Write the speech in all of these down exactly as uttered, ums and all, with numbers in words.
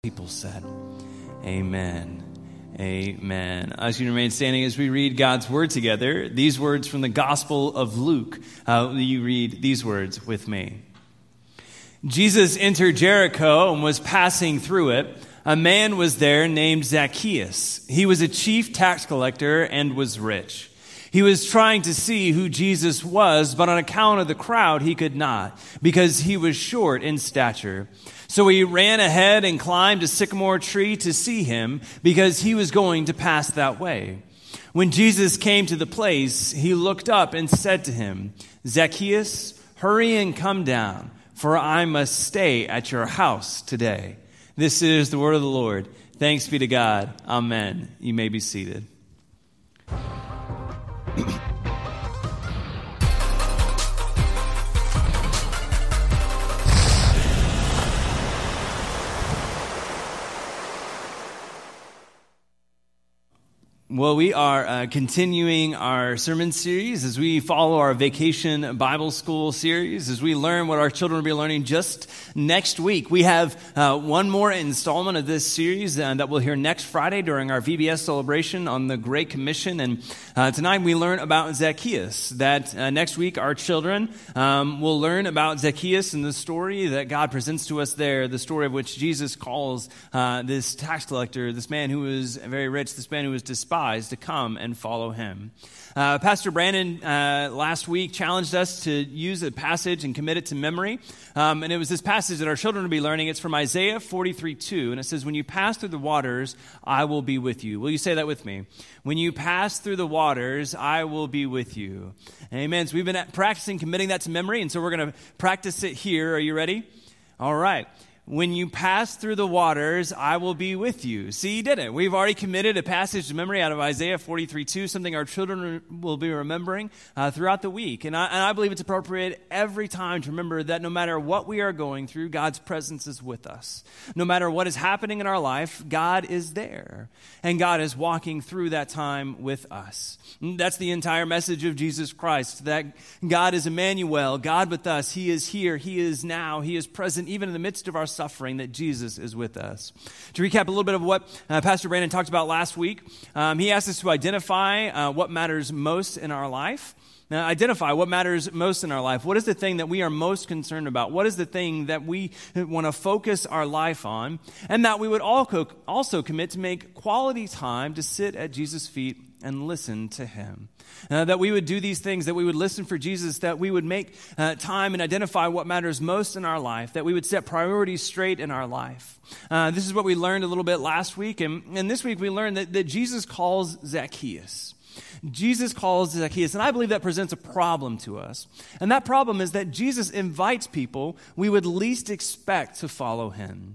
people said, amen. Amen. I ask you to remain standing as we read God's word together. These words from the Gospel of Luke. Uh, you read these words with me. Jesus entered Jericho and was passing through it. A man was there named Zacchaeus. He was a chief tax collector and was rich. He was trying to see who Jesus was, but on account of the crowd, he could not, because he was short in stature. So he ran ahead and climbed a sycamore tree to see him, because he was going to pass that way. When Jesus came to the place, he looked up and said to him, Zacchaeus, hurry and come down, for I must stay at your house today. This is the word of the Lord. Thanks be to God. Amen. You may be seated. Well, we are uh, continuing our sermon series as we follow our Vacation Bible School series, as we learn what our children will be learning just next week. We have uh, one more installment of this series uh, that we'll hear next Friday during our V B S celebration on the Great Commission. And uh, tonight we learn about Zacchaeus. That uh, next week our children um, will learn about Zacchaeus and the story that God presents to us there, the story of which Jesus calls uh, this tax collector, this man who was very rich, this man who was despised, to come and follow him. Uh, Pastor Brandon uh, last week challenged us to use a passage and commit it to memory. Um, and it was this passage that our children will be learning. It's from Isaiah forty-three two. And it says, when you pass through the waters, I will be with you. Will you say that with me? When you pass through the waters, I will be with you. Amen. So we've been practicing committing that to memory. And so we're going to practice it here. Are you ready? All right. When you pass through the waters, I will be with you. See, you did it. We've already committed a passage to memory out of Isaiah forty-three two, something our children will be remembering uh, throughout the week. And I, and I believe it's appropriate every time to remember that no matter what we are going through, God's presence is with us. No matter what is happening in our life, God is there. And God is walking through that time with us. And that's the entire message of Jesus Christ, that God is Emmanuel, God with us. He is here. He is now. He is present even in the midst of our suffering, that Jesus is with us. To recap a little bit of what uh, Pastor Brandon talked about last week, um, he asked us to identify uh, what matters most in our life. Now, identify what matters most in our life. What is the thing that we are most concerned about? What is the thing that we want to focus our life on? And that we would also commit to make quality time to sit at Jesus' feet and listen to him. Uh, that we would do these things, that we would listen for Jesus, that we would make uh, time and identify what matters most in our life, that we would set priorities straight in our life. Uh, this is what we learned a little bit last week, and, and this week we learned that, that Jesus calls Zacchaeus. Jesus calls Zacchaeus, and I believe that presents a problem to us. And that problem is that Jesus invites people we would least expect to follow him.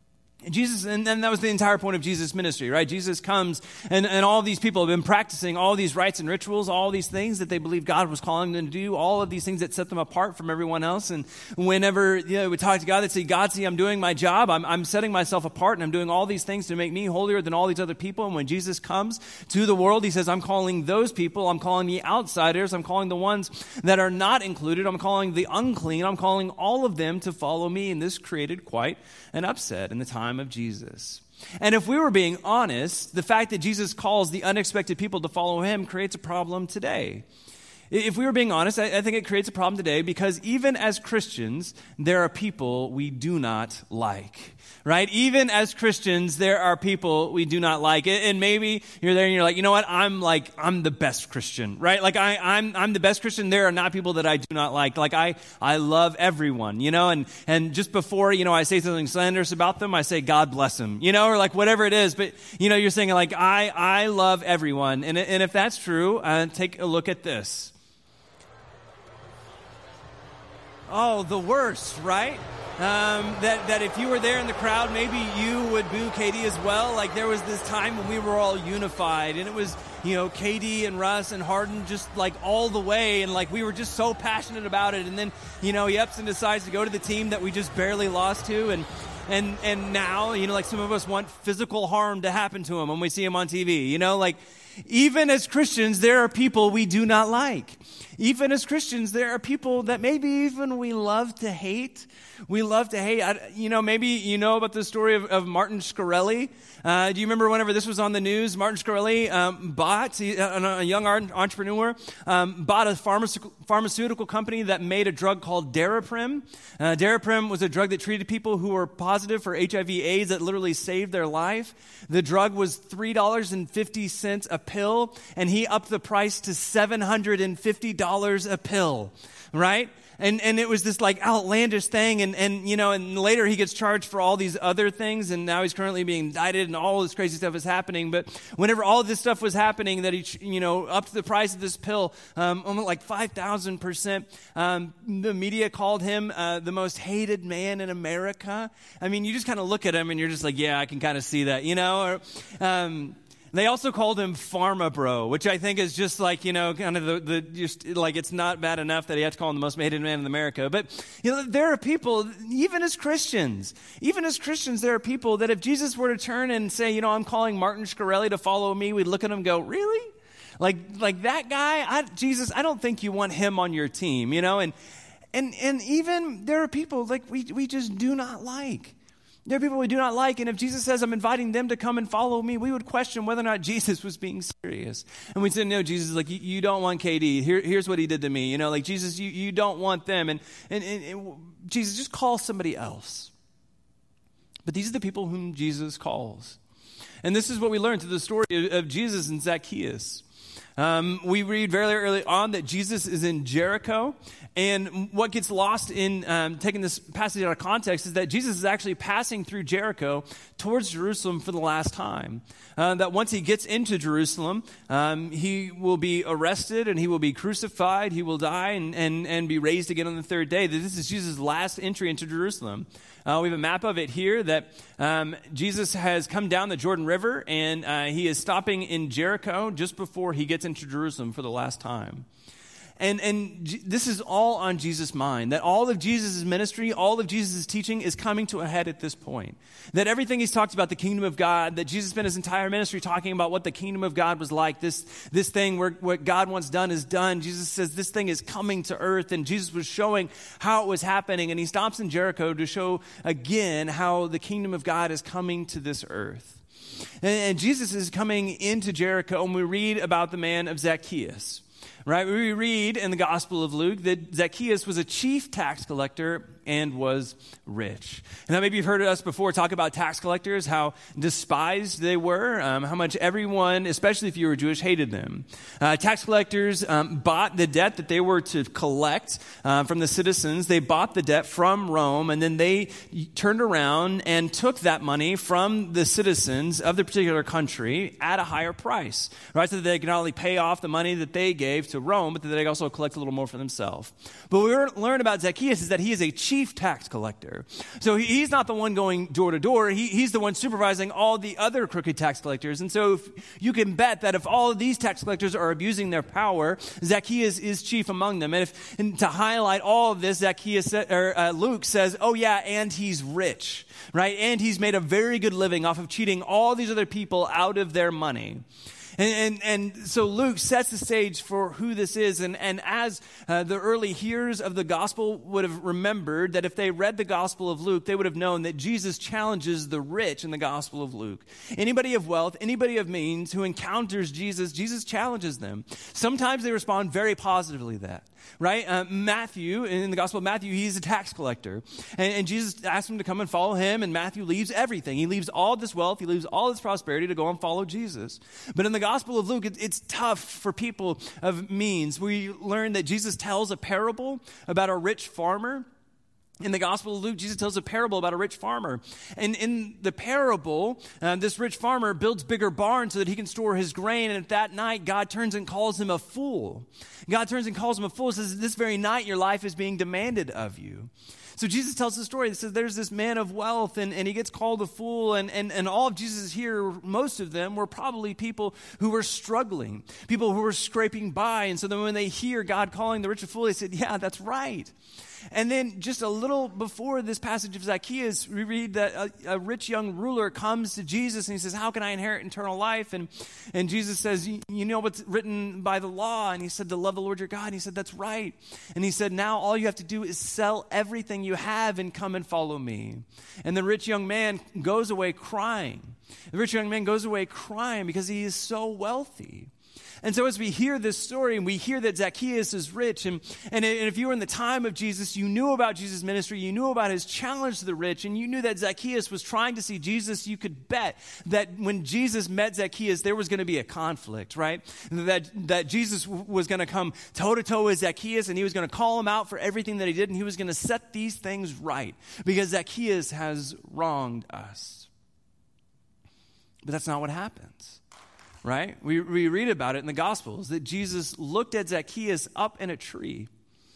Jesus, and, and that was the entire point of Jesus' ministry, right? Jesus comes, and, and all these people have been practicing all these rites and rituals, all these things that they believe God was calling them to do, all of these things that set them apart from everyone else. And whenever you know, we talk to God, they say, God, see, I'm doing my job. I'm, I'm setting myself apart, and I'm doing all these things to make me holier than all these other people. And when Jesus comes to the world, he says, I'm calling those people, I'm calling the outsiders, I'm calling the ones that are not included, I'm calling the unclean, I'm calling all of them to follow me. And this created quite an upset in the time of Jesus. And if we were being honest, the fact that Jesus calls the unexpected people to follow him creates a problem today. If we were being honest, I, I think it creates a problem today because even as Christians, there are people we do not like, right? Even as Christians, there are people we do not like. And maybe you're there and you're like, you know what? I'm like, I'm the best Christian, right? Like I, I'm, I'm the best Christian. There are not people that I do not like. Like I, I love everyone, you know, and, and just before, you know, I say something slanderous about them, I say, God bless them, you know, or like whatever it is. But, you know, you're saying like, I, I love everyone. And, and if that's true, uh, take a look at this. Oh, the worst, right? Um, that, that if you were there in the crowd, maybe you would boo Katie as well. Like there was this time when we were all unified and it was, you know, Katie and Russ and Harden just like all the way. And like we were just so passionate about it. And then, you know, Yepson decides to go to the team that we just barely lost to. And And and now, you know, like some of us want physical harm to happen to him when we see him on T V, you know, like, Even as Christians, there are people we do not like. Even as Christians, there are people that maybe even we love to hate. We love to hate. I, you know, maybe you know about the story of, of Martin Shkreli. Uh, do you remember whenever this was on the news? Martin Shkreli um, bought, he, a, a young entrepreneur, um, bought a pharmaceutical, pharmaceutical company that made a drug called Daraprim. Uh, Daraprim was a drug that treated people who were positive for H I V AIDS that literally saved their life. The drug was three dollars and fifty cents a pill, and he upped the price to seven hundred fifty dollars a pill, right? And and it was this like outlandish thing, and, and you know, and later he gets charged for all these other things, and now he's currently being indicted, and all this crazy stuff is happening. But whenever all of this stuff was happening, that he, you know, upped the price of this pill, um, almost like five thousand percent. Um, the media called him uh, the most hated man in America. I mean, you just kind of look at him, and you're just like, yeah, I can kind of see that, you know. Or, um, They also called him Pharma Bro, which I think is just like, you know, kind of the, the just like it's not bad enough that he had to call him the most hated man in America. But, you know, there are people, even as Christians, even as Christians, there are people that if Jesus were to turn and say, you know, I'm calling Martin Shkreli to follow me, we'd look at him and go, really? Like, like that guy? I, Jesus, I don't think you want him on your team, you know? And, and, and even there are people like we, we just do not like. There are people we do not like, and if Jesus says, I'm inviting them to come and follow me, we would question whether or not Jesus was being serious. And we'd say, no, Jesus, like, you, you don't want K D. Here, here's what he did to me. You know, like, Jesus, you, you don't want them. And, and, and, and Jesus, just call somebody else. But these are the people whom Jesus calls. And this is what we learned through the story of, of Jesus and Zacchaeus. Um, we read very early on that Jesus is in Jericho, and what gets lost in um, taking this passage out of context is that Jesus is actually passing through Jericho towards Jerusalem for the last time. Uh, that once he gets into Jerusalem, um, he will be arrested and he will be crucified, he will die and, and, and be raised again on the third day. That this is Jesus' last entry into Jerusalem. Uh, we have a map of it here that um, Jesus has come down the Jordan River, and uh, he is stopping in Jericho just before he gets into Jerusalem for the last time. And and G- this is all on Jesus' mind, that all of Jesus' ministry, all of Jesus' teaching is coming to a head at this point. That everything he's talked about, the kingdom of God, that Jesus spent his entire ministry talking about what the kingdom of God was like, this, this thing where what God wants done is done. Jesus says this thing is coming to earth, and Jesus was showing how it was happening, and he stops in Jericho to show again how the kingdom of God is coming to this earth. And, and Jesus is coming into Jericho, and we read about the man of Zacchaeus. Right, we read in the Gospel of Luke that Zacchaeus was a chief tax collector and was rich. And now maybe you've heard us before talk about tax collectors, how despised they were, um, how much everyone, especially if you were Jewish, hated them. Uh, tax collectors um, bought the debt that they were to collect uh, from the citizens. They bought the debt from Rome, and then they turned around and took that money from the citizens of the particular country at a higher price, right? So that they could not only pay off the money that they gave to Rome, but that they also collect a little more for themselves. But what we learn about Zacchaeus is that he is a chief tax collector. So he, he's not the one going door to door. He, he's the one supervising all the other crooked tax collectors. And so if, you can bet that if all of these tax collectors are abusing their power, Zacchaeus is chief among them. And, if, and to highlight all of this, Zacchaeus or uh, Luke says, oh yeah, and he's rich, right? And he's made a very good living off of cheating all these other people out of their money. And, and and so Luke sets the stage for who this is. And, and as uh, the early hearers of the gospel would have remembered, that if they read the Gospel of Luke, they would have known that Jesus challenges the rich in the Gospel of Luke. Anybody of wealth, anybody of means who encounters Jesus, Jesus challenges them. Sometimes they respond very positively to that. Right? Uh, Matthew, in the Gospel of Matthew, he's a tax collector. And, and Jesus asks him to come and follow him, and Matthew leaves everything. He leaves all this wealth, he leaves all this prosperity to go and follow Jesus. But in the Gospel of Luke, it, it's tough for people of means. We learn that Jesus tells a parable about a rich farmer. In the Gospel of Luke, Jesus tells a parable about a rich farmer. And in the parable, uh, this rich farmer builds bigger barns so that he can store his grain. And at that night, God turns and calls him a fool. God turns and calls him a fool and says, this very night, your life is being demanded of you. So Jesus tells the story that says there's this man of wealth, and, and he gets called a fool, and, and, and all of Jesus here, most of them were probably people who were struggling, people who were scraping by. And so then when they hear God calling the rich a fool, they said, yeah, that's right. And then just a little before this passage of Zacchaeus, we read that a, a rich young ruler comes to Jesus and he says, how can I inherit eternal life? And, and Jesus says, you know what's written by the law? And he said, to love the Lord your God. And he said, that's right. And he said, now all you have to do is sell everything you have and come and follow me. And the rich young man goes away crying. The rich young man goes away crying because he is so wealthy. And so as we hear this story and we hear that Zacchaeus is rich, and, and, and if you were in the time of Jesus, you knew about Jesus' ministry, you knew about his challenge to the rich, and you knew that Zacchaeus was trying to see Jesus, you could bet that when Jesus met Zacchaeus, there was going to be a conflict, right? That, that Jesus w- was going to come toe-to-toe with Zacchaeus, and he was going to call him out for everything that he did, and he was going to set these things right, because Zacchaeus has wronged us. But that's not what happens. Right? We, we read about it in the Gospels that Jesus looked at Zacchaeus up in a tree.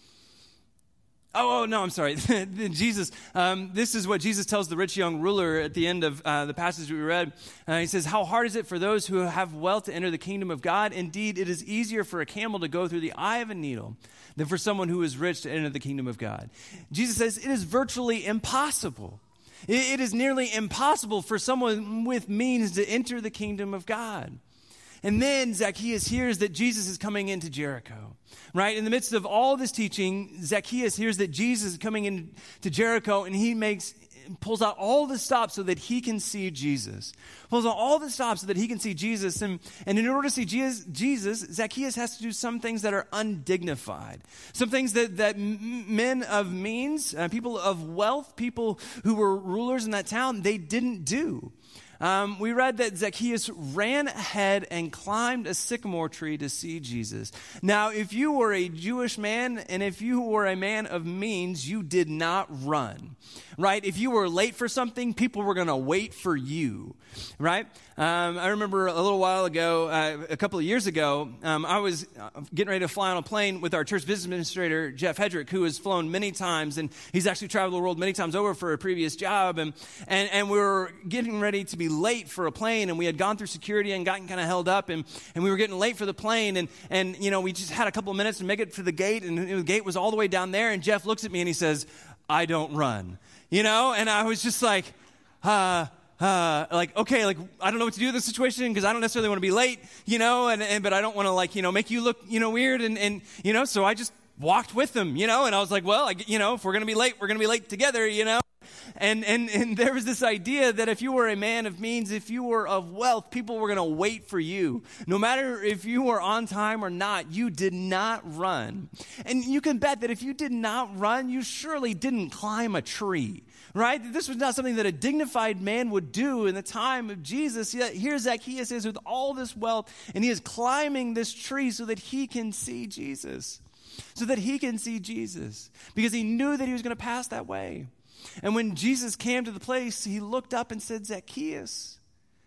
Oh, oh no, I'm sorry. Jesus, um, this is what Jesus tells the rich young ruler at the end of uh, the passage we read. Uh, he says, how hard is it for those who have wealth to enter the kingdom of God? Indeed, it is easier for a camel to go through the eye of a needle than for someone who is rich to enter the kingdom of God. Jesus says it is virtually impossible. It, it is nearly impossible for someone with means to enter the kingdom of God. And then Zacchaeus hears that Jesus is coming into Jericho, right? In the midst of all this teaching, Zacchaeus hears that Jesus is coming into Jericho, and he makes, pulls out all the stops so that he can see Jesus. Pulls out all the stops so that he can see Jesus. And, and in order to see Jesus, Jesus, Zacchaeus has to do some things that are undignified. Some things that, that men of means, uh, people of wealth, people who were rulers in that town, they didn't do. Um, we read that Zacchaeus ran ahead and climbed a sycamore tree to see Jesus. Now, if you were a Jewish man and if you were a man of means, you did not run, right? If you were late for something, people were going to wait for you, right? Um, I remember a little while ago, uh, a couple of years ago, um, I was getting ready to fly on a plane with our church business administrator, Jeff Hedrick, who has flown many times, and he's actually traveled the world many times over for a previous job, and and, and we were getting ready to be late for a plane, and we had gone through security and gotten kind of held up, and, and we were getting late for the plane, and, and, you know, we just had a couple of minutes to make it to the gate, and the gate was all the way down there, and Jeff looks at me and he says, I don't run, you know, and I was just like, uh, uh, like, okay, like, I don't know what to do in this situation because I don't necessarily want to be late, you know, and, and, but I don't want to, like, you know, make you look, you know, weird, and, and, you know, so I just walked with him, you know, and I was like, well, I, you know, if we're going to be late, we're going to be late together, you know. And, and, and there was this idea that if you were a man of means, if you were of wealth, people were going to wait for you. No matter if you were on time or not, you did not run. And you can bet that if you did not run, you surely didn't climb a tree, right? This was not something that a dignified man would do in the time of Jesus. Yet here Zacchaeus is with all this wealth, and he is climbing this tree so that he can see Jesus. So that he can see Jesus. Because he knew that he was going to pass that way. And when Jesus came to the place, he looked up and said, Zacchaeus,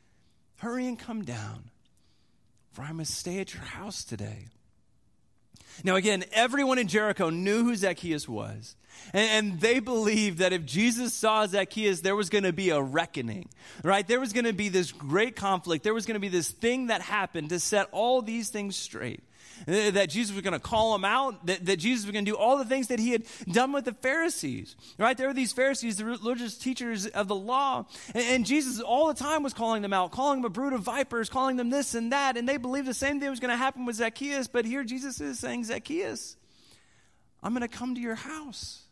hurry and come down, for I must stay at your house today. Now again, everyone in Jericho knew who Zacchaeus was. And, and they believed that if Jesus saw Zacchaeus, there was going to be a reckoning, right? There was going to be this great conflict. There was going to be this thing that happened to set all these things straight. That Jesus was going to call him out, that, that Jesus was going to do all the things that he had done with the Pharisees, right? There were these Pharisees, the religious teachers of the law, and, and Jesus all the time was calling them out, calling them a brood of vipers, calling them this and that, and they believed the same thing was going to happen with Zacchaeus, but here Jesus is saying, Zacchaeus, I'm going to come to your house.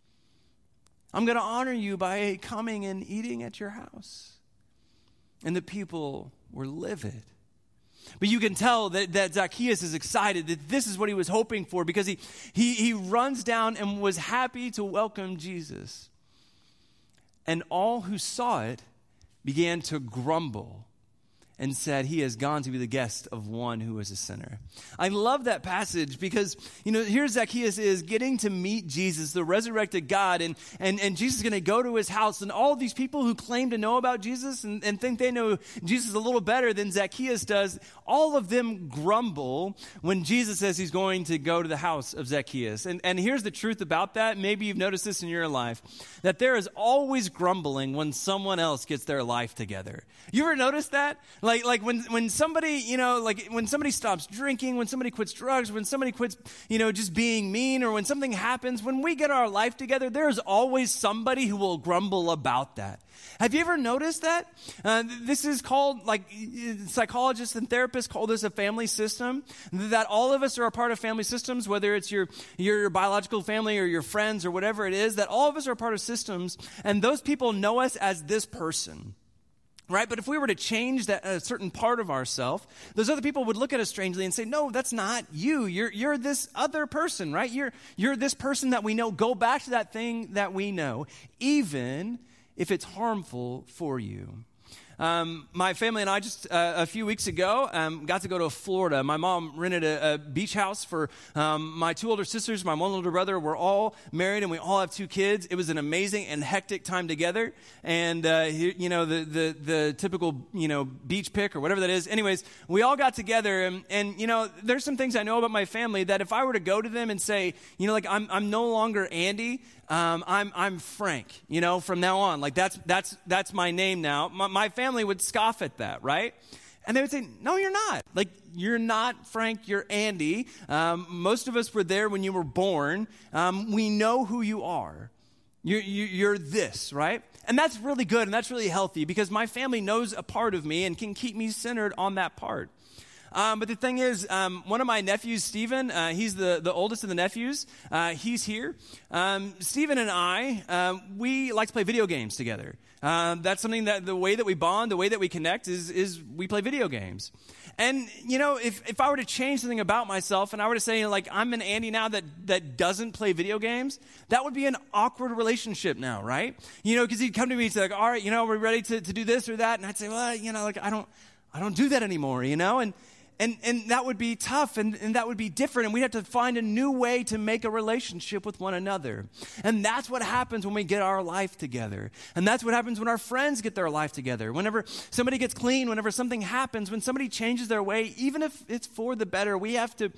I'm going to honor you by coming and eating at your house. And the people were livid. But you can tell that, that Zacchaeus is excited, that this is what he was hoping for, because he, he, he runs down and was happy to welcome Jesus. And all who saw it began to grumble and said, he has gone to be the guest of one who is a sinner. I love that passage because, you know, here Zacchaeus is getting to meet Jesus, the resurrected God, and, and, and Jesus is going to go to his house, and all these people who claim to know about Jesus and, and think they know Jesus a little better than Zacchaeus does, all of them grumble when Jesus says he's going to go to the house of Zacchaeus. And, and here's the truth about that. Maybe you've noticed this in your life, that there is always grumbling when someone else gets their life together. You ever notice that? Like, like when, when somebody, you know, like when somebody stops drinking, when somebody quits drugs, when somebody quits, you know, just being mean, or when something happens, when we get our life together, there's always somebody who will grumble about that. Have you ever noticed that? Uh, this is called, like, psychologists and therapists call this a family system, that all of us are a part of family systems, whether it's your, your biological family or your friends or whatever it is, that all of us are a part of systems, and those people know us as this person. Right? But if we were to change that a certain part of ourselves, those other people would look at us strangely and say, no, that's not you. You're, you're this other person, right? You're, you're this person that we know. Go back to that thing that we know, even if it's harmful for you. Um, my family and I just uh, a few weeks ago um, got to go to Florida. My mom rented a, a beach house for um, my two older sisters, my one older brother. We're all married and we all have two kids. It was an amazing and hectic time together. And uh, you know the the the typical you know beach pick or whatever that is. Anyways, we all got together and, and you know there's some things I know about my family that if I were to go to them and say you know like I'm I'm no longer Andy, um, I'm I'm Frank. You know from now on, like that's that's that's my name now. My, my family would scoff at that, right? And they would say, no, you're not. Like, you're not Frank, you're Andy. Um, most of us were there when you were born. Um, we know who you are. You're, you're this, right? And that's really good and that's really healthy because my family knows a part of me and can keep me centered on that part. Um, but the thing is, um, one of my nephews, Stephen, uh, he's the, the oldest of the nephews. Uh, he's here. Um, Stephen and I, um, we like to play video games together. Um, that's something that the way that we bond, the way that we connect is, is we play video games. And, you know, if, if I were to change something about myself and I were to say, you know, like, I'm an Andy now that, that doesn't play video games, that would be an awkward relationship now, right? You know, cause he'd come to me and say like, all right, you know, we're ready to, to do this or that. And I'd say, well, you know, like, I don't, I don't do that anymore, you know, and, And and that would be tough and, and that would be different. And we'd have to find a new way to make a relationship with one another. And that's what happens when we get our life together. And that's what happens when our friends get their life together. Whenever somebody gets clean, whenever something happens, when somebody changes their way, even if it's for the better, we have to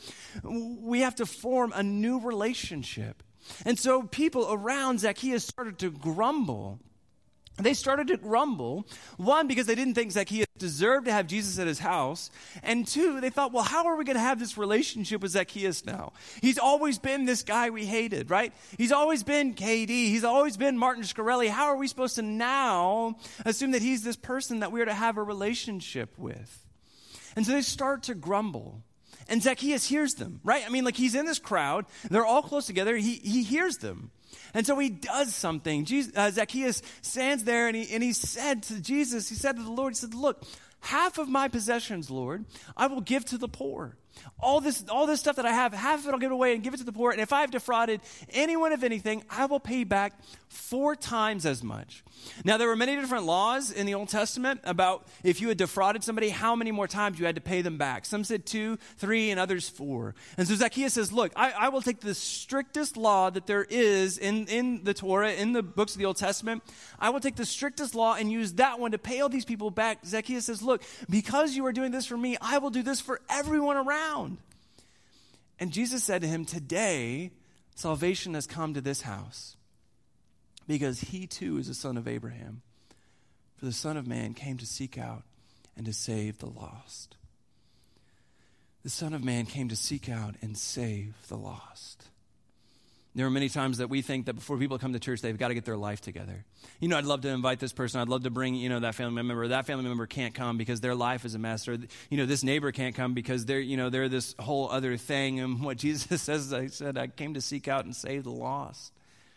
we have to form a new relationship. And so people around Zacchaeus started to grumble. They started to grumble, one, because they didn't think Zacchaeus deserved to have Jesus at his house, and two, they thought, well, how are we going to have this relationship with Zacchaeus now? He's always been this guy we hated, right? He's always been K D. He's always been Martin Shkreli. How are we supposed to now assume that he's this person that we are to have a relationship with? And so they start to grumble. And Zacchaeus hears them, right? I mean, like he's in this crowd. They're all close together. He, he hears them. And so he does something. Jesus, uh, Zacchaeus stands there and he, and he said to Jesus, he said to the Lord, he said, look, half of my possessions, Lord, I will give to the poor. All this, all this stuff that I have, half of it I'll give away and give it to the poor. And if I've defrauded anyone of anything, I will pay back four times as much. Now, there were many different laws in the Old Testament about if you had defrauded somebody, how many more times you had to pay them back. Some said two, three, and others four. And so Zacchaeus says, look, I, I will take the strictest law that there is in, in the Torah, in the books of the Old Testament. I will take the strictest law and use that one to pay all these people back. Zacchaeus says, look, because you are doing this for me, I will do this for everyone around. And Jesus said to him, today, salvation has come to this house, because he too is a son of Abraham. For the Son of Man came to seek out and to save the lost. The Son of Man came to seek out and save the lost. There are many times that we think that before people come to church, they've got to get their life together. You know, I'd love to invite this person. I'd love to bring, you know, that family member. That family member can't come because their life is a mess. Or, you know, this neighbor can't come because they're, you know, they're this whole other thing. And what Jesus says, I said, I came to seek out and save the lost.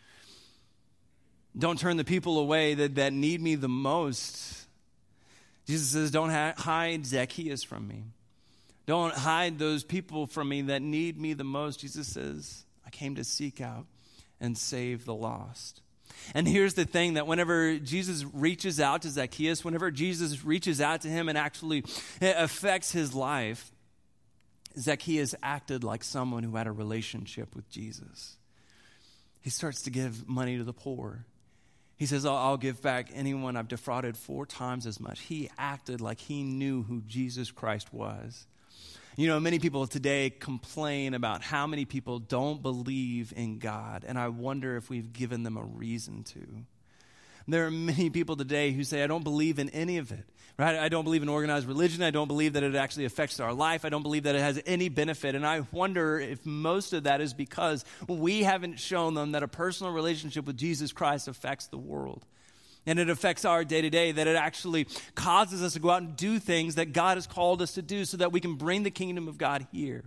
Don't turn the people away that, that need me the most. Jesus says, don't ha- hide Zacchaeus from me. Don't hide those people from me that need me the most. Jesus says, I came to seek out and save the lost. And here's the thing, that whenever Jesus reaches out to Zacchaeus, whenever Jesus reaches out to him and actually affects his life, Zacchaeus acted like someone who had a relationship with Jesus. He starts to give money to the poor. He says, I'll, I'll give back anyone I've defrauded four times as much. He acted like he knew who Jesus Christ was. You know, many people today complain about how many people don't believe in God, and I wonder if we've given them a reason to. There are many people today who say, I don't believe in any of it, right? I don't believe in organized religion. I don't believe that it actually affects our life. I don't believe that it has any benefit. And I wonder if most of that is because we haven't shown them that a personal relationship with Jesus Christ affects the world. And it affects our day-to-day, that it actually causes us to go out and do things that God has called us to do so that we can bring the kingdom of God here.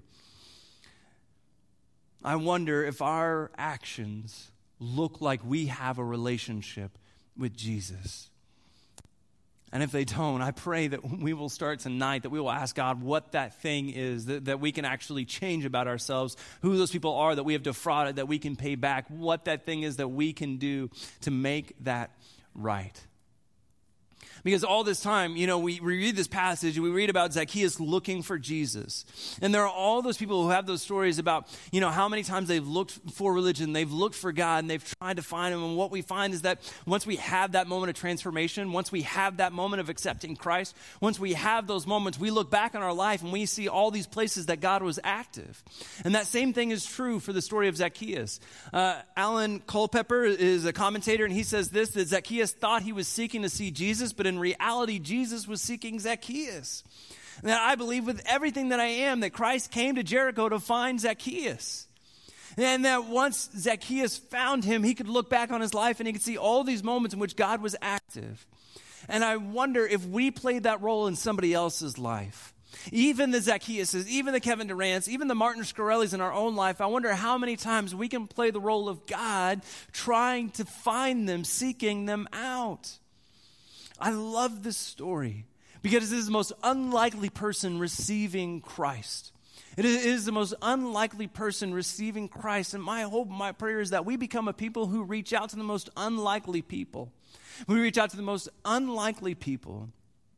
I wonder if our actions look like we have a relationship with Jesus. And if they don't, I pray that we will start tonight, that we will ask God what that thing is, that, that we can actually change about ourselves, who those people are that we have defrauded, that we can pay back, what that thing is that we can do to make that right. Because all this time, you know, we, we read this passage and we read about Zacchaeus looking for Jesus. And there are all those people who have those stories about, you know, how many times they've looked for religion, they've looked for God, and they've tried to find him. And what we find is that once we have that moment of transformation, once we have that moment of accepting Christ, once we have those moments, we look back on our life and we see all these places that God was active. And that same thing is true for the story of Zacchaeus. Uh, Alan Culpepper is a commentator, and he says this, that Zacchaeus thought he was seeking to see Jesus, but in reality, Jesus was seeking Zacchaeus. And that I believe with everything that I am that Christ came to Jericho to find Zacchaeus. And that once Zacchaeus found him, he could look back on his life and he could see all these moments in which God was active. And I wonder if we played that role in somebody else's life. Even the Zacchaeuses, even the Kevin Durants, even the Martin Shkreli's in our own life, I wonder how many times we can play the role of God trying to find them, seeking them out. I love this story because this is the most unlikely person receiving Christ. It is the most unlikely person receiving Christ. And my hope, my prayer is that we become a people who reach out to the most unlikely people. We reach out to the most unlikely people.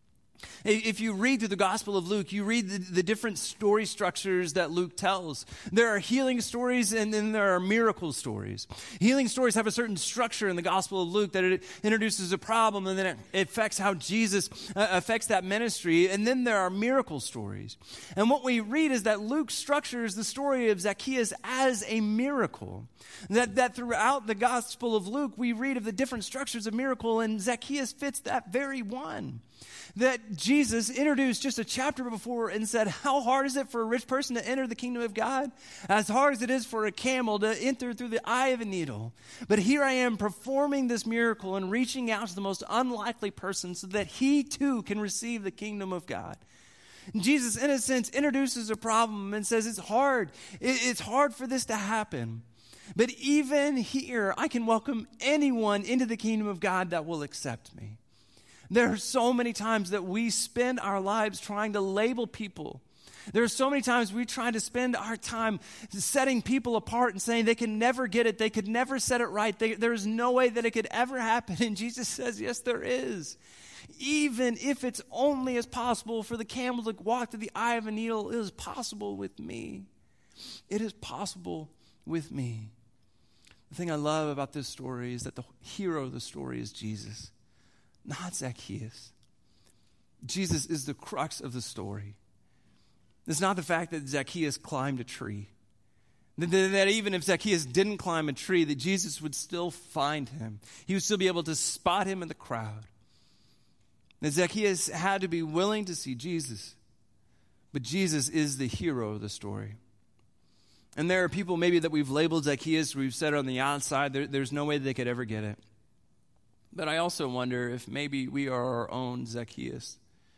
If you read through the Gospel of Luke, you read the, the different story structures that Luke tells. There are healing stories and then there are miracle stories. Healing stories have a certain structure in the Gospel of Luke that it introduces a problem and then it affects how Jesus uh, affects that ministry. And then there are miracle stories. And what we read is that Luke structures the story of Zacchaeus as a miracle. That, that throughout the Gospel of Luke, we read of the different structures of miracle, and Zacchaeus fits that very one. That Jesus introduced just a chapter before and said, how hard is it for a rich person to enter the kingdom of God? As hard as it is for a camel to enter through the eye of a needle. But here I am performing this miracle and reaching out to the most unlikely person so that he too can receive the kingdom of God. Jesus, in a sense, introduces a problem and says it's hard. It's hard for this to happen. But even here, I can welcome anyone into the kingdom of God that will accept me. There are so many times that we spend our lives trying to label people. There are so many times we try to spend our time setting people apart and saying they can never get it. They could never set it right. They, there's no way that it could ever happen. And Jesus says, yes, there is. Even if it's only as possible for the camel to walk through the eye of a needle, it is possible with me. It is possible with me. The thing I love about this story is that the hero of the story is Jesus. Not Zacchaeus. Jesus is the crux of the story. It's not the fact that Zacchaeus climbed a tree. That, that even if Zacchaeus didn't climb a tree, that Jesus would still find him. He would still be able to spot him in the crowd. That Zacchaeus had to be willing to see Jesus. But Jesus is the hero of the story. And there are people maybe that we've labeled Zacchaeus, we've said on the outside, there, there's no way they could ever get it. But I also wonder if maybe we are our own Zacchaeus.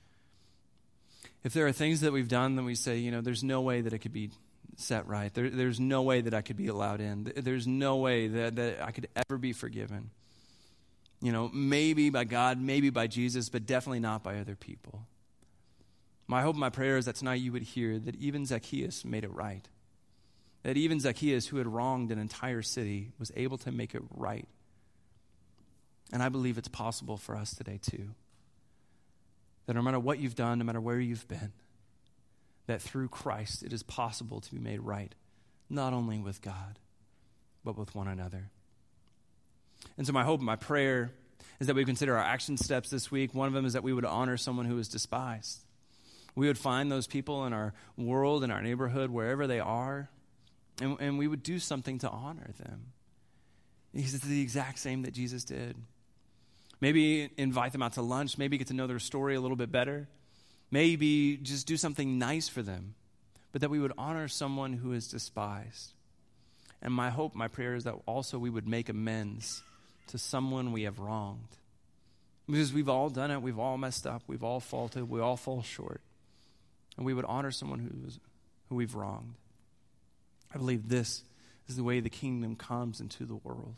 If there are things that we've done that we say, you know, there's no way that it could be set right. There, there's no way that I could be allowed in. There's no way that, that I could ever be forgiven. You know, maybe by God, maybe by Jesus, but definitely not by other people. My hope and my prayer is that tonight you would hear that even Zacchaeus made it right. That even Zacchaeus, who had wronged an entire city, was able to make it right. And I believe it's possible for us today too. That no matter what you've done, no matter where you've been, that through Christ it is possible to be made right, not only with God, but with one another. And so my hope and my prayer is that we consider our action steps this week. One of them is that we would honor someone who is despised. We would find those people in our world, in our neighborhood, wherever they are, and, and we would do something to honor them. Because it's the exact same that Jesus did. Maybe invite them out to lunch. Maybe get to know their story a little bit better. Maybe just do something nice for them. But that we would honor someone who is despised. And my hope, my prayer is that also we would make amends to someone we have wronged. Because we've all done it. We've all messed up. We've all faulted. We all fall short. And we would honor someone who's, who we've wronged. I believe this is the way the kingdom comes into the world.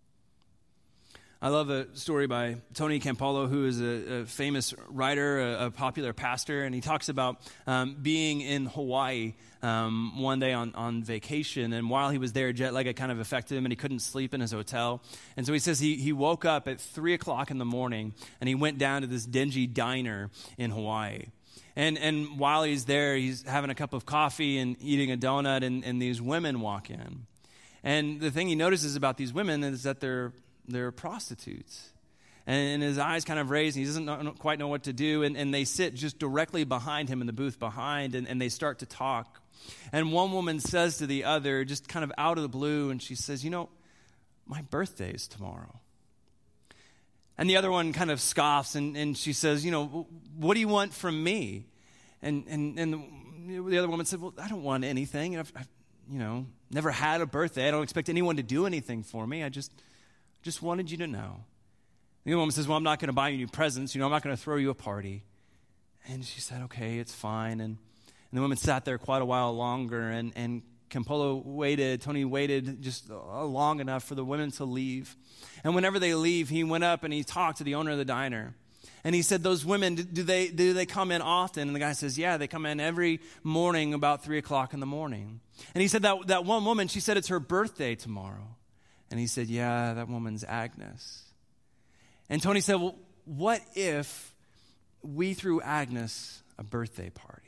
I love a story by Tony Campolo, who is a, a famous writer, a, a popular pastor, and he talks about um, being in Hawaii um, one day on, on vacation, and while he was there, jet lag had kind of affected him, and he couldn't sleep in his hotel. And so he says he, he woke up at three o'clock in the morning, and he went down to this dingy diner in Hawaii. And and while he's there, he's having a cup of coffee and eating a donut, and, and these women walk in. And the thing he notices about these women is that they're they're prostitutes. And his eyes kind of raised, and he doesn't know, quite know what to do, and, and they sit just directly behind him in the booth behind, and, and they start to talk. And one woman says to the other, just kind of out of the blue, and she says, you know, my birthday is tomorrow. And the other one kind of scoffs, and, and she says, you know, what do you want from me? And and and the other woman said, well, I don't want anything. I've, I've you know, never had a birthday. I don't expect anyone to do anything for me. I just just wanted you to know. The other woman says, well, I'm not going to buy you new presents. You know, I'm not going to throw you a party. And she said, okay, it's fine. And, and the woman sat there quite a while longer, and, and Campolo waited, Tony waited just long enough for the women to leave. And whenever they leave, he went up and he talked to the owner of the diner. And he said, those women, do they do they come in often? And the guy says, yeah, they come in every morning about three o'clock in the morning. And he said that that one woman, she said it's her birthday tomorrow. And he said, yeah, that woman's Agnes. And Tony said, well, what if we threw Agnes a birthday party?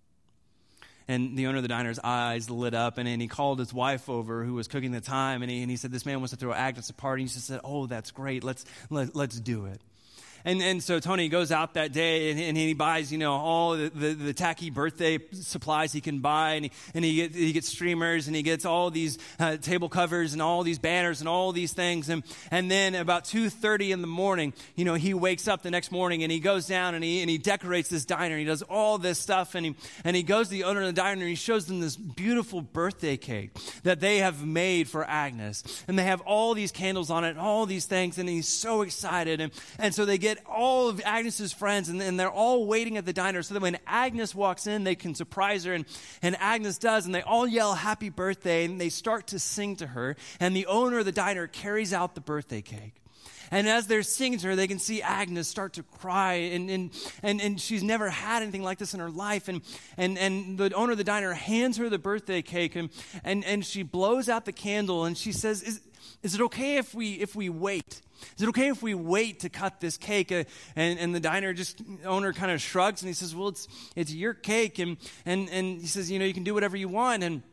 And the owner of the diner's eyes lit up, and, and he called his wife over, who was cooking at the time, and he, and he said, this man wants to throw Agnes a party. And she said, oh, that's great. Let's let, let's do it. And and so Tony goes out that day, and, and he buys, you know, all the, the, the tacky birthday supplies he can buy, and he, and he, get, he gets streamers, and he gets all these uh, table covers and all these banners and all these things. And and then about two thirty in the morning, you know, he wakes up the next morning, and he goes down, and he and he decorates this diner, and he does all this stuff, and he and he goes to the owner of the diner, and he shows them this beautiful birthday cake that they have made for Agnes. And they have all these candles on it, and all these things, and he's so excited. And, and so they get all of Agnes's friends, and, and they're all waiting at the diner so that when Agnes walks in, they can surprise her, and, and Agnes does, and they all yell happy birthday, and they start to sing to her, and the owner of the diner carries out the birthday cake. And as they're singing to her, they can see Agnes start to cry, and and and, and she's never had anything like this in her life. And and and the owner of the diner hands her the birthday cake, and and, and she blows out the candle, and she says, "Is is it okay if we if we wait? Is it okay if we wait to cut this cake?" Uh, and and the diner just owner kind of shrugs, and he says, "Well, it's it's your cake," and and and he says, "You know, you can do whatever you want." And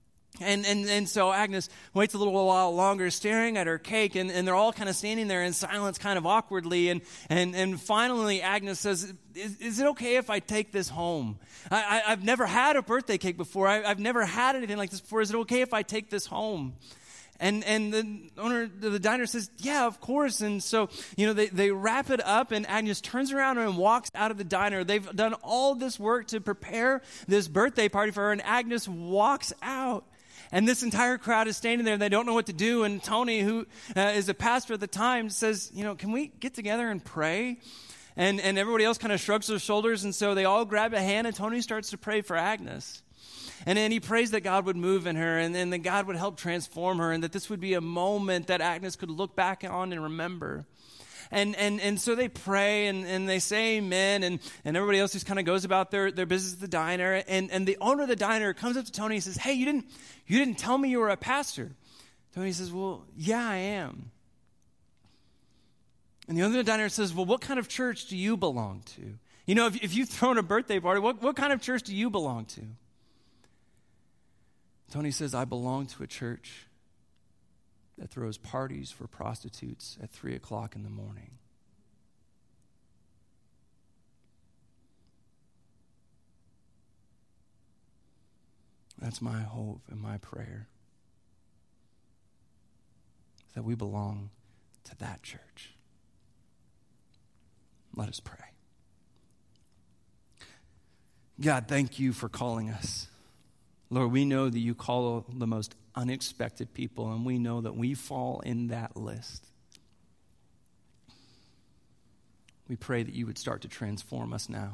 And and and so Agnes waits a little while longer, staring at her cake, and, and they're all kind of standing there in silence, kind of awkwardly. And and, and finally, Agnes says, is, is it okay if I take this home? I, I, I've never had a birthday cake before. I, I've never had anything like this before. Is it okay if I take this home? And and the owner of the diner says, yeah, of course. And so, you know, they, they wrap it up, and Agnes turns around and walks out of the diner. They've done all this work to prepare this birthday party for her, and Agnes walks out. And this entire crowd is standing there, and they don't know what to do. And Tony, who uh, is a pastor at the time, says, you know, can we get together and pray? And and everybody else kind of shrugs their shoulders. And so they all grab a hand, and Tony starts to pray for Agnes. And then he prays that God would move in her, and then that God would help transform her, and that this would be a moment that Agnes could look back on and remember. And and and so they pray, and, and they say amen, and, and everybody else just kind of goes about their, their business at the diner. And, and the owner of the diner comes up to Tony and says, hey, you didn't you didn't tell me you were a pastor. Tony says, well, yeah, I am. And the owner of the diner says, well, what kind of church do you belong to? You know, if, if you've thrown a birthday party, what, what kind of church do you belong to? Tony says, I belong to a church that throws parties for prostitutes at three o'clock in the morning. That's my hope and my prayer, that we belong to that church. Let us pray. God, thank you for calling us. Lord, we know that you call the most unexpected people, and we know that we fall in that list. We pray that you would start to transform us now.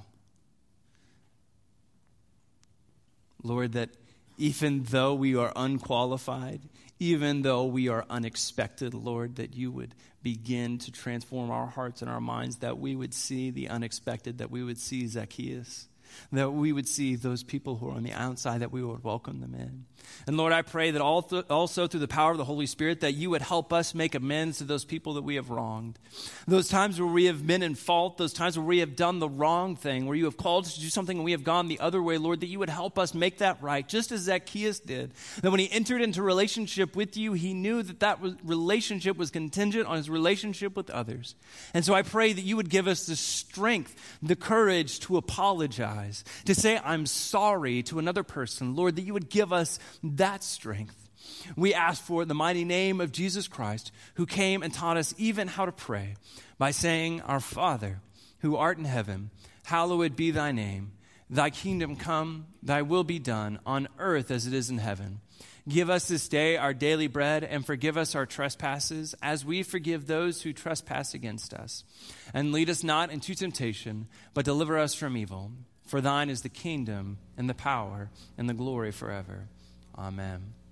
Lord, that even though we are unqualified, even though we are unexpected, Lord, that you would begin to transform our hearts and our minds, that we would see the unexpected, that we would see Zacchaeus, that we would see those people who are on the outside, that we would welcome them in. And Lord, I pray that also through the power of the Holy Spirit, that you would help us make amends to those people that we have wronged. Those times where we have been in fault, those times where we have done the wrong thing, where you have called us to do something and we have gone the other way, Lord, that you would help us make that right, just as Zacchaeus did. That when he entered into relationship with you, he knew that that relationship was contingent on his relationship with others. And so I pray that you would give us the strength, the courage to apologize, to say, I'm sorry to another person. Lord, that you would give us that strength. We ask for it in the mighty name of Jesus Christ, who came and taught us even how to pray by saying, Our Father, who art in heaven, hallowed be thy name. Thy kingdom come, thy will be done on earth as it is in heaven. Give us this day our daily bread, and forgive us our trespasses as we forgive those who trespass against us. And lead us not into temptation, but deliver us from evil. For thine is the kingdom and the power and the glory forever. Amen.